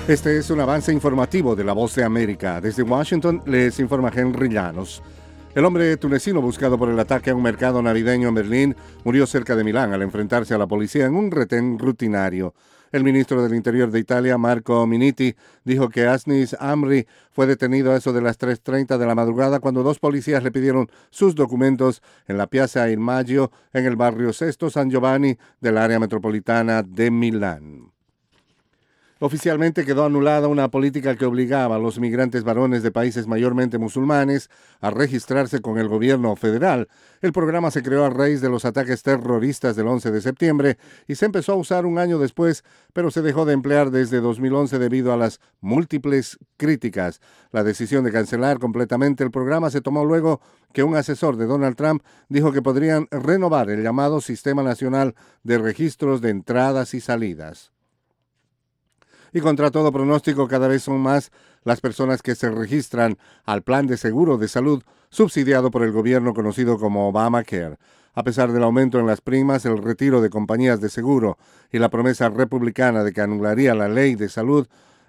Este es un avance informativo de La Voz de América. Desde Washington les informa Henry Llanos. El hombre tunecino buscado por el ataque a un mercado navideño en Berlín murió cerca de Milán al enfrentarse a la policía en un retén rutinario. El ministro del Interior de Italia, Marco Minniti, dijo que Asnis Amri fue detenido a eso de las 3:30 de la madrugada cuando dos policías le pidieron sus documentos en la Piazza Il Maggio, en el barrio Sesto San Giovanni del área metropolitana de Milán. Oficialmente quedó anulada una política que obligaba a los migrantes varones de países mayormente musulmanes a registrarse con el gobierno federal. El programa se creó a raíz de los ataques terroristas del 11 de septiembre y se empezó a usar un año después, pero se dejó de emplear desde 2011 debido a las múltiples críticas. La decisión de cancelar completamente el programa se tomó luego que un asesor de Donald Trump dijo que podrían renovar el llamado Sistema Nacional de Registros de Entradas y Salidas. Y contra todo pronóstico, cada vez son más las personas que se registran al plan de seguro de salud subsidiado por el gobierno conocido como Obamacare. A pesar del aumento en las primas, el retiro de compañías de seguro y la promesa republicana de que anularía la ley de salud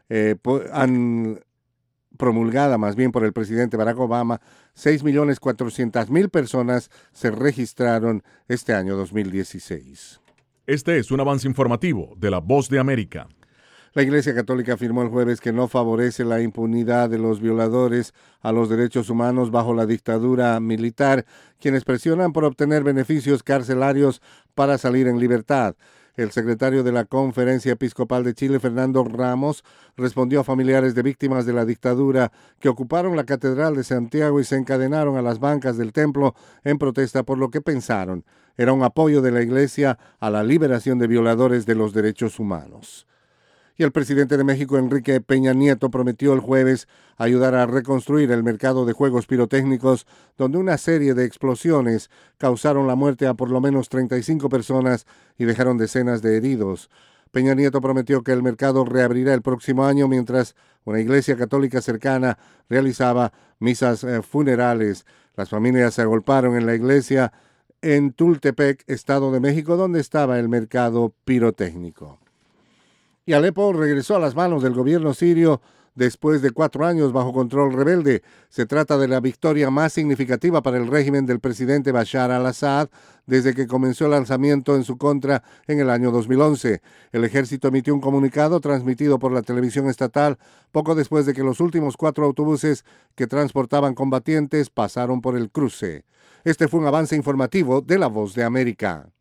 promulgada más bien por el presidente Barack Obama, 6.400.000 personas se registraron este año 2016. Este es un avance informativo de La Voz de América. La Iglesia Católica afirmó el jueves que no favorece la impunidad de los violadores a los derechos humanos bajo la dictadura militar, quienes presionan por obtener beneficios carcelarios para salir en libertad. El secretario de la Conferencia Episcopal de Chile, Fernando Ramos, respondió a familiares de víctimas de la dictadura que ocuparon la Catedral de Santiago y se encadenaron a las bancas del templo en protesta por lo que pensaron era un apoyo de la Iglesia a la liberación de violadores de los derechos humanos. Y el presidente de México, Enrique Peña Nieto, prometió el jueves ayudar a reconstruir el mercado de juegos pirotécnicos, donde una serie de explosiones causaron la muerte a por lo menos 35 personas y dejaron decenas de heridos. Peña Nieto prometió que el mercado reabrirá el próximo año mientras una iglesia católica cercana realizaba misas funerales. Las familias se agolparon en la iglesia en Tultepec, Estado de México, donde estaba el mercado pirotécnico. Y Alepo regresó a las manos del gobierno sirio después de 4 años bajo control rebelde. Se trata de la victoria más significativa para el régimen del presidente Bashar al-Assad desde que comenzó el lanzamiento en su contra en el año 2011. El ejército emitió un comunicado transmitido por la televisión estatal poco después de que los últimos 4 autobuses que transportaban combatientes pasaron por el cruce. Este fue un avance informativo de La Voz de América.